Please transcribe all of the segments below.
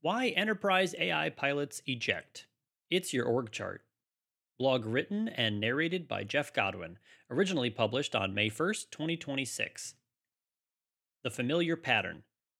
Why Enterprise AI Pilots Eject. It's your org chart. Blog written and narrated by Jeff Godwin, originally published on May 1st, 2026. The familiar pattern.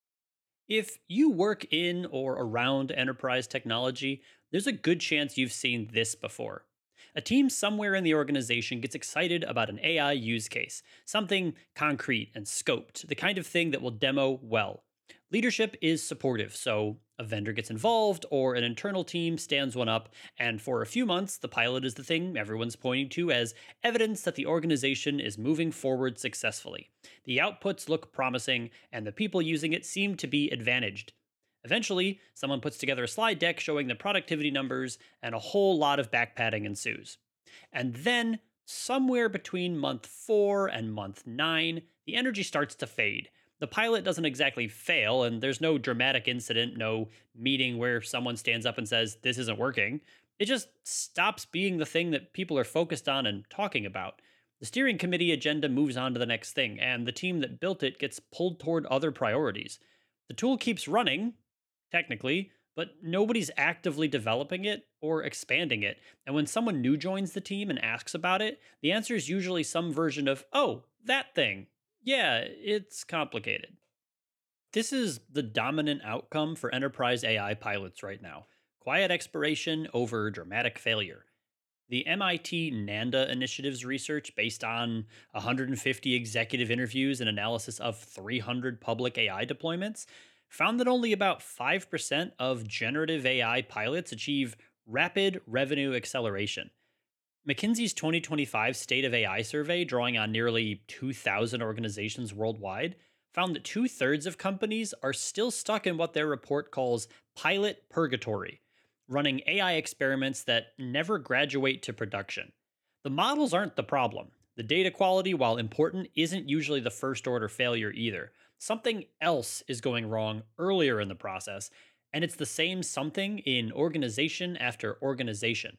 If you work in or around enterprise technology, there's a good chance you've seen this before. A team somewhere in the organization gets excited about an AI use case, something concrete and scoped, the kind of thing that will demo well. Leadership is supportive, so a vendor gets involved or an internal team stands one up, and for a few months, the pilot is the thing everyone's pointing to as evidence that the organization is moving forward successfully. The outputs look promising, and the people using it seem to be advantaged. Eventually, someone puts together a slide deck showing the productivity numbers, and a whole lot of backpatting ensues. And then, somewhere between month 4 and month 9, the energy starts to fade. The pilot doesn't exactly fail, and there's no dramatic incident, no meeting where someone stands up and says, "This isn't working." It just stops being the thing that people are focused on and talking about. The steering committee agenda moves on to the next thing, and the team that built it gets pulled toward other priorities. The tool keeps running, technically, but nobody's actively developing it or expanding it. And when someone new joins the team and asks about it, the answer is usually some version of, "Oh, that thing. Yeah, it's complicated." This is the dominant outcome for enterprise AI pilots right now: quiet expiration over dramatic failure. The MIT NANDA initiative's research, based on 150 executive interviews and analysis of 300 public AI deployments, found that only about 5% of generative AI pilots achieve rapid revenue acceleration. McKinsey's 2025 State of AI survey, drawing on nearly 2,000 organizations worldwide, found that two-thirds of companies are still stuck in what their report calls pilot purgatory, running AI experiments that never graduate to production. The models aren't the problem. The data quality, while important, isn't usually the first order failure either. Something else is going wrong earlier in the process, and it's the same something in organization after organization.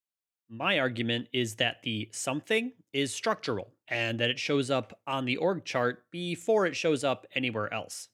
My argument is that the something is structural and that it shows up on the org chart before it shows up anywhere else.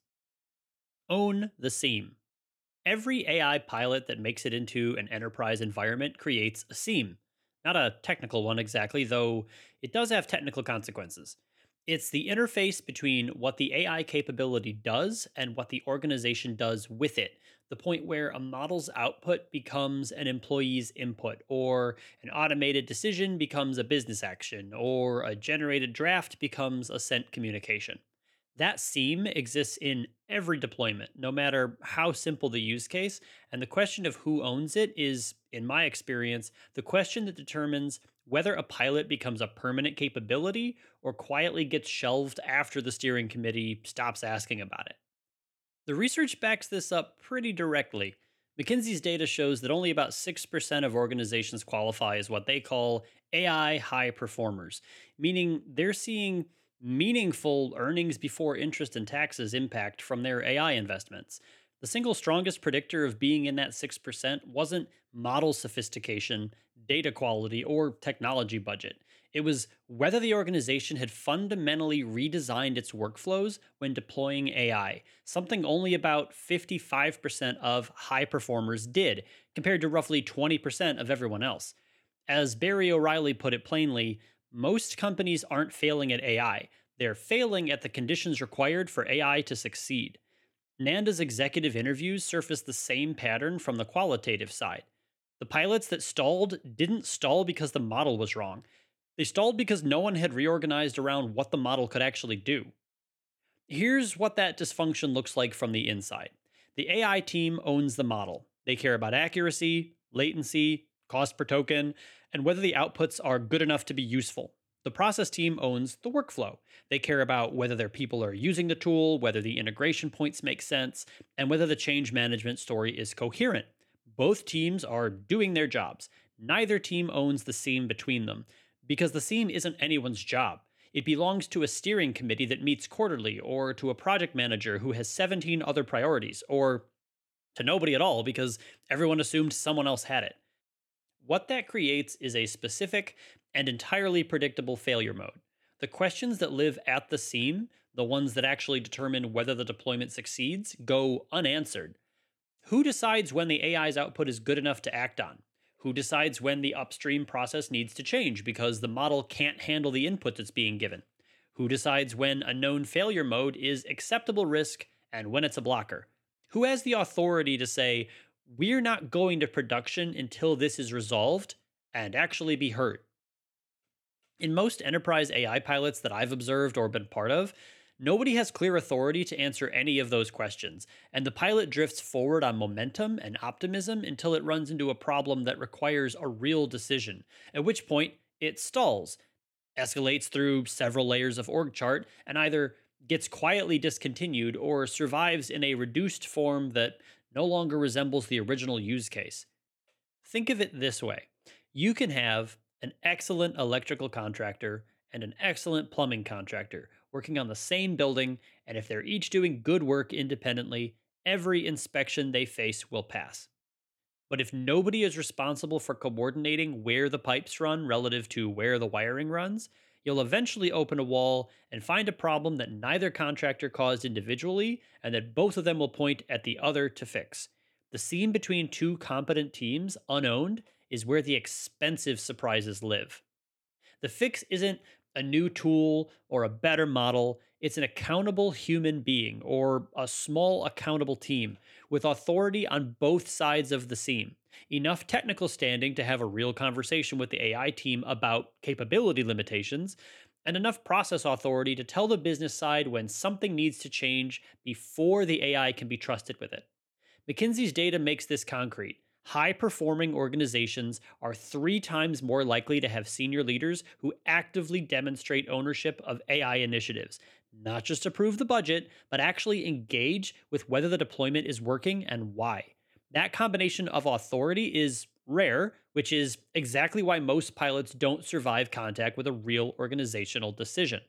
Own the seam. Every AI pilot that makes it into an enterprise environment creates a seam. Not a technical one exactly, though it does have technical consequences. It's the interface between what the AI capability does and what the organization does with it. The point where a model's output becomes an employee's input, or an automated decision becomes a business action, or a generated draft becomes a sent communication. That seam exists in every deployment, no matter how simple the use case. And the question of who owns it is, in my experience, the question that determines whether a pilot becomes a permanent capability or quietly gets shelved after the steering committee stops asking about it. The research backs this up pretty directly. McKinsey's data shows that only about 6% of organizations qualify as what they call AI high performers, meaning they're seeing meaningful earnings before interest and taxes impact from their AI investments. The single strongest predictor of being in that 6% wasn't model sophistication, data quality, or technology budget. It was whether the organization had fundamentally redesigned its workflows when deploying AI, something only about 55% of high performers did, compared to roughly 20% of everyone else. As Barry O'Reilly put it plainly, most companies aren't failing at AI, they're failing at the conditions required for AI to succeed. Nanda's executive interviews surface the same pattern from the qualitative side. The pilots that stalled didn't stall because the model was wrong. They stalled because no one had reorganized around what the model could actually do. Here's what that dysfunction looks like from the inside. The AI team owns the model. They care about accuracy, latency, cost per token, and whether the outputs are good enough to be useful. The process team owns the workflow. They care about whether their people are using the tool, whether the integration points make sense, and whether the change management story is coherent. Both teams are doing their jobs. Neither team owns the seam between them, because the seam isn't anyone's job. It belongs to a steering committee that meets quarterly, or to a project manager who has 17 other priorities, or to nobody at all because everyone assumed someone else had it. What that creates is a specific and entirely predictable failure mode. The questions that live at the seam, the ones that actually determine whether the deployment succeeds, go unanswered. Who decides when the AI's output is good enough to act on? Who decides when the upstream process needs to change because the model can't handle the input that's being given? Who decides when a known failure mode is acceptable risk and when it's a blocker? Who has the authority to say, we're not going to production until this is resolved and actually be heard? In most enterprise AI pilots that I've observed or been part of, nobody has clear authority to answer any of those questions, and the pilot drifts forward on momentum and optimism until it runs into a problem that requires a real decision, at which point it stalls, escalates through several layers of org chart, and either gets quietly discontinued or survives in a reduced form that no longer resembles the original use case. Think of it this way: you can have an excellent electrical contractor and an excellent plumbing contractor working on the same building, and if they're each doing good work independently, every inspection they face will pass. But if nobody is responsible for coordinating where the pipes run relative to where the wiring runs, you'll eventually open a wall and find a problem that neither contractor caused individually and that both of them will point at the other to fix. The seam between two competent teams, unowned, is where the expensive surprises live. The fix isn't a new tool or a better model, it's an accountable human being or a small accountable team with authority on both sides of the seam. Enough technical standing to have a real conversation with the AI team about capability limitations, and enough process authority to tell the business side when something needs to change before the AI can be trusted with it. McKinsey's data makes this concrete. High performing organizations are 3 times more likely to have senior leaders who actively demonstrate ownership of AI initiatives, not just approve the budget, but actually engage with whether the deployment is working and why. That combination of authority is rare, which is exactly why most pilots don't survive contact with a real organizational decision.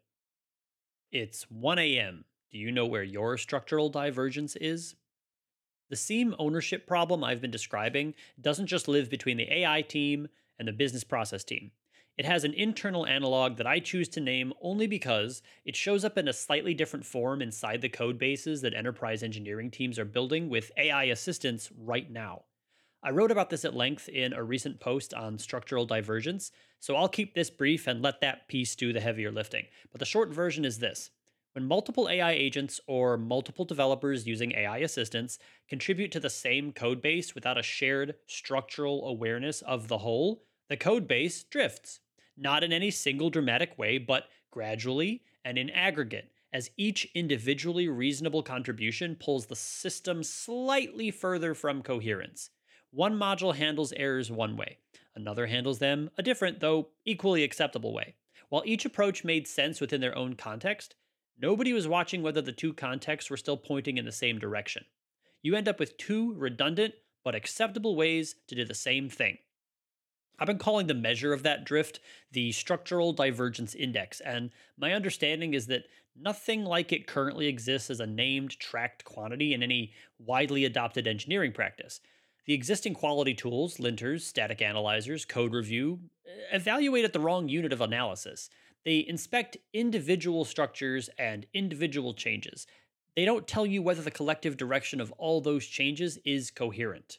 It's 1 a.m. Do you know where your structural divergence is? The seam ownership problem I've been describing doesn't just live between the AI team and the business process team. It has an internal analog that I choose to name only because it shows up in a slightly different form inside the code bases that enterprise engineering teams are building with AI assistance right now. I wrote about this at length in a recent post on structural divergence, so I'll keep this brief and let that piece do the heavier lifting. But the short version is this: when multiple AI agents or multiple developers using AI assistants contribute to the same code base without a shared structural awareness of the whole, the code base drifts. Not in any single dramatic way, but gradually and in aggregate, as each individually reasonable contribution pulls the system slightly further from coherence. One module handles errors one way, another handles them a different, though equally acceptable way. While each approach made sense within their own context, nobody was watching whether the two contexts were still pointing in the same direction. You end up with two redundant but acceptable ways to do the same thing. I've been calling the measure of that drift the structural divergence index, and my understanding is that nothing like it currently exists as a named tracked quantity in any widely adopted engineering practice. The existing quality tools, linters, static analyzers, code review, evaluate at the wrong unit of analysis. They inspect individual structures and individual changes. They don't tell you whether the collective direction of all those changes is coherent.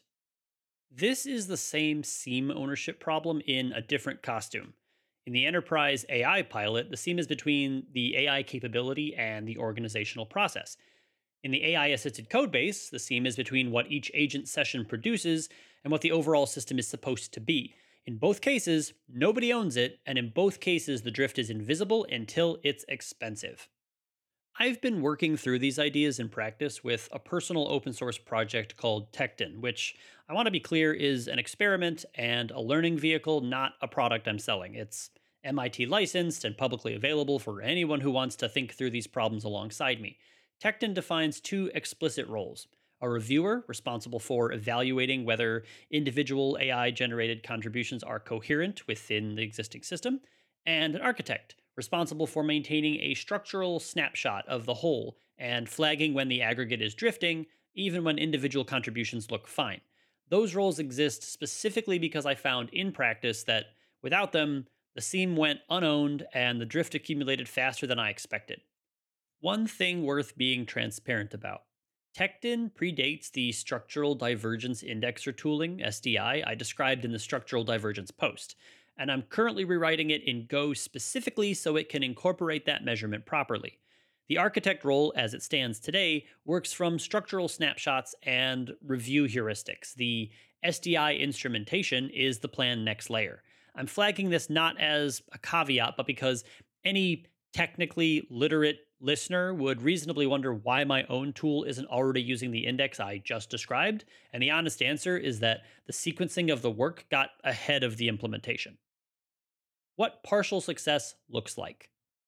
This is the same seam ownership problem in a different costume. In the enterprise AI pilot, the seam is between the AI capability and the organizational process. In the AI assisted codebase, the seam is between what each agent session produces and what the overall system is supposed to be. In both cases, nobody owns it, and in both cases, the drift is invisible until it's expensive. I've been working through these ideas in practice with a personal open source project called Tecton, which I want to be clear is an experiment and a learning vehicle, not a product I'm selling. It's MIT licensed and publicly available for anyone who wants to think through these problems alongside me. Tecton defines two explicit roles: a reviewer, responsible for evaluating whether individual AI generated contributions are coherent within the existing system, and an architect, responsible for maintaining a structural snapshot of the whole and flagging when the aggregate is drifting, even when individual contributions look fine. Those roles exist specifically because I found in practice that without them, the seam went unowned and the drift accumulated faster than I expected. One thing worth being transparent about: Tecton predates the Structural Divergence Indexer tooling, SDI, I described in the Structural Divergence post, and I'm currently rewriting it in Go specifically so it can incorporate that measurement properly. The architect role, as it stands today, works from structural snapshots and review heuristics. The SDI instrumentation is the planned next layer. I'm flagging this not as a caveat, but because any technically literate listener would reasonably wonder why my own tool isn't already using the index I just described. And the honest answer is that the sequencing of the work got ahead of the implementation. What partial success looks like.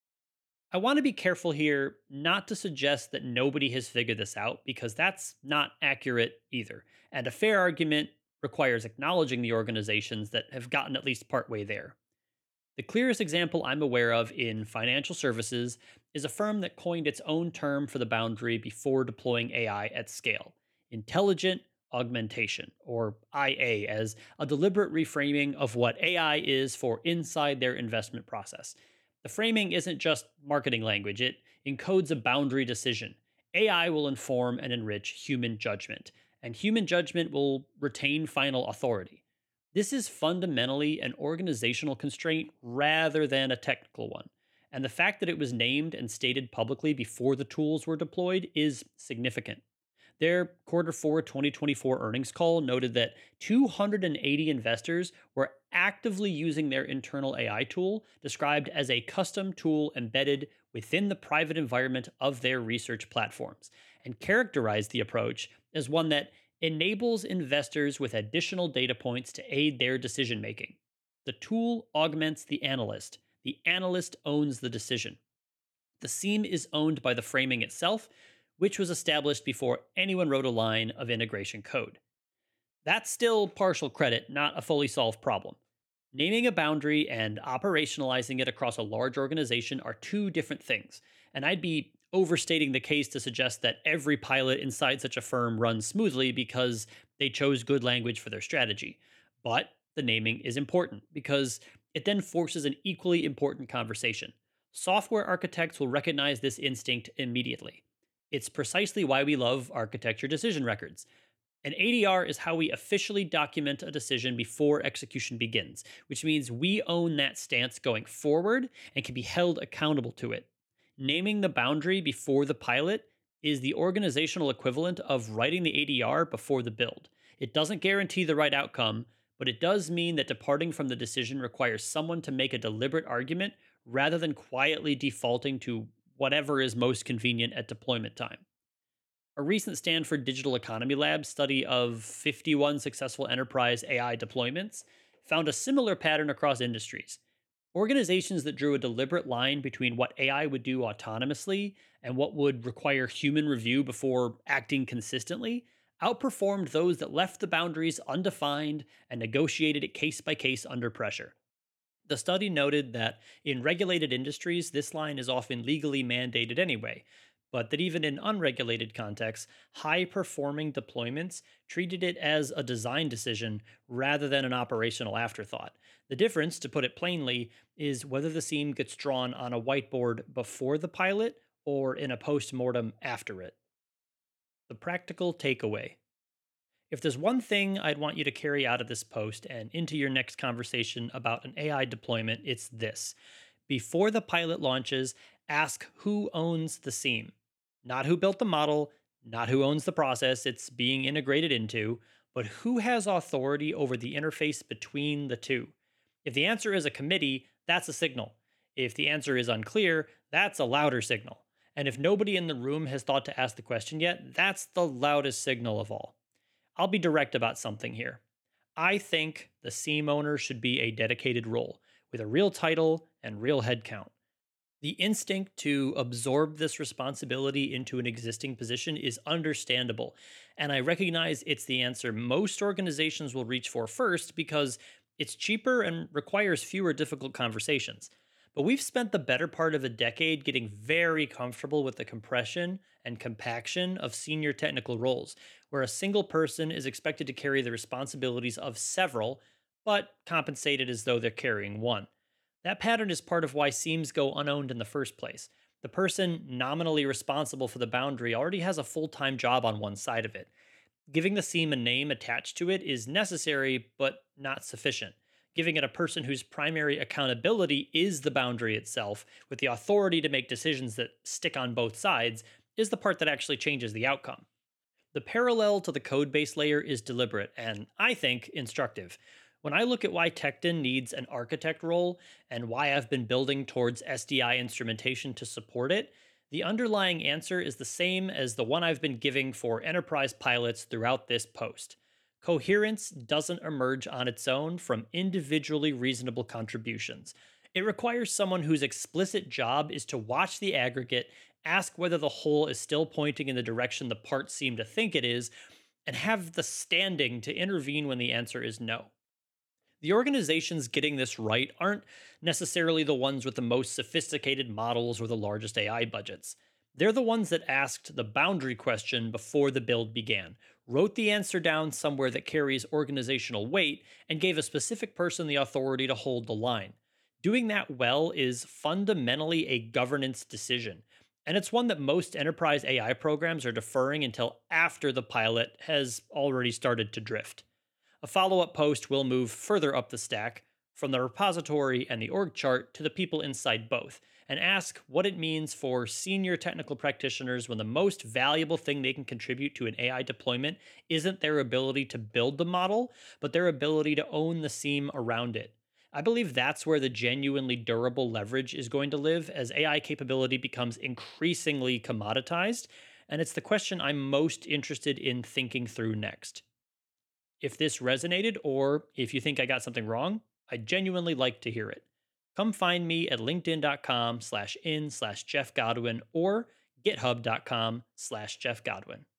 I want to be careful here not to suggest that nobody has figured this out because that's not accurate either. And a fair argument requires acknowledging the organizations that have gotten at least partway there. The clearest example I'm aware of in financial services is a firm that coined its own term for the boundary before deploying AI at scale: intelligent augmentation, or IA, as a deliberate reframing of what AI is for inside their investment process. The framing isn't just marketing language, it encodes a boundary decision. AI will inform and enrich human judgment, and human judgment will retain final authority. This is fundamentally an organizational constraint rather than a technical one. And the fact that it was named and stated publicly before the tools were deployed is significant. Their Q4 2024 earnings call noted that 280 investors were actively using their internal AI tool, described as a custom tool embedded within the private environment of their research platforms, and characterized the approach as one that enables investors with additional data points to aid their decision making. The tool augments the analyst owns the decision. The seam is owned by the framing itself, which was established before anyone wrote a line of integration code. That's still partial credit, not a fully solved problem. Naming a boundary and operationalizing it across a large organization are two different things, and I'd be overstating the case to suggest that every pilot inside such a firm runs smoothly because they chose good language for their strategy. But the naming is important because it then forces an equally important conversation. Software architects will recognize this instinct immediately. It's precisely why we love architecture decision records. An ADR is how we officially document a decision before execution begins, which means we own that stance going forward and can be held accountable to it. Naming the boundary before the pilot is the organizational equivalent of writing the ADR before the build. It doesn't guarantee the right outcome, but it does mean that departing from the decision requires someone to make a deliberate argument rather than quietly defaulting to whatever is most convenient at deployment time. A recent Stanford Digital Economy Lab study of 51 successful enterprise AI deployments found a similar pattern across industries. Organizations that drew a deliberate line between what AI would do autonomously and what would require human review before acting consistently outperformed those that left the boundaries undefined and negotiated it case by case under pressure. The study noted that in regulated industries, this line is often legally mandated anyway, but that even in unregulated contexts, high performing deployments treated it as a design decision rather than an operational afterthought. The difference, to put it plainly, is whether the seam gets drawn on a whiteboard before the pilot or in a post mortem after it. The practical takeaway. If there's one thing I'd want you to carry out of this post and into your next conversation about an AI deployment, it's this. Before the pilot launches, ask who owns the seam. Not who built the model, not who owns the process it's being integrated into, but who has authority over the interface between the two. If the answer is a committee, that's a signal. If the answer is unclear, that's a louder signal. And if nobody in the room has thought to ask the question yet, that's the loudest signal of all. I'll be direct about something here. I think the seam owner should be a dedicated role with a real title and real headcount. The instinct to absorb this responsibility into an existing position is understandable, and I recognize it's the answer most organizations will reach for first because it's cheaper and requires fewer difficult conversations. But we've spent the better part of a decade getting very comfortable with the compression and compaction of senior technical roles, where a single person is expected to carry the responsibilities of several, but compensated as though they're carrying one. That pattern is part of why seams go unowned in the first place. The person nominally responsible for the boundary already has a full time job on one side of it. Giving the seam a name attached to it is necessary, but not sufficient. Giving it a person whose primary accountability is the boundary itself, with the authority to make decisions that stick on both sides, is the part that actually changes the outcome. The parallel to the code base layer is deliberate and, I think, instructive. When I look at why Tecton needs an architect role and why I've been building towards SDI instrumentation to support it, the underlying answer is the same as the one I've been giving for enterprise pilots throughout this post. Coherence doesn't emerge on its own from individually reasonable contributions. It requires someone whose explicit job is to watch the aggregate, ask whether the whole is still pointing in the direction the parts seem to think it is, and have the standing to intervene when the answer is no. The organizations getting this right aren't necessarily the ones with the most sophisticated models or the largest AI budgets. They're the ones that asked the boundary question before the build began, wrote the answer down somewhere that carries organizational weight, and gave a specific person the authority to hold the line. Doing that well is fundamentally a governance decision, and it's one that most enterprise AI programs are deferring until after the pilot has already started to drift. A follow up post will move further up the stack, from the repository and the org chart to the people inside both, and ask what it means for senior technical practitioners when the most valuable thing they can contribute to an AI deployment isn't their ability to build the model, but their ability to own the seam around it. I believe that's where the genuinely durable leverage is going to live as AI capability becomes increasingly commoditized, and it's the question I'm most interested in thinking through next. If this resonated, or if you think I got something wrong, I'd genuinely like to hear it. Come find me at linkedin.com/in/Jeff Godwin or github.com/Jeff Godwin.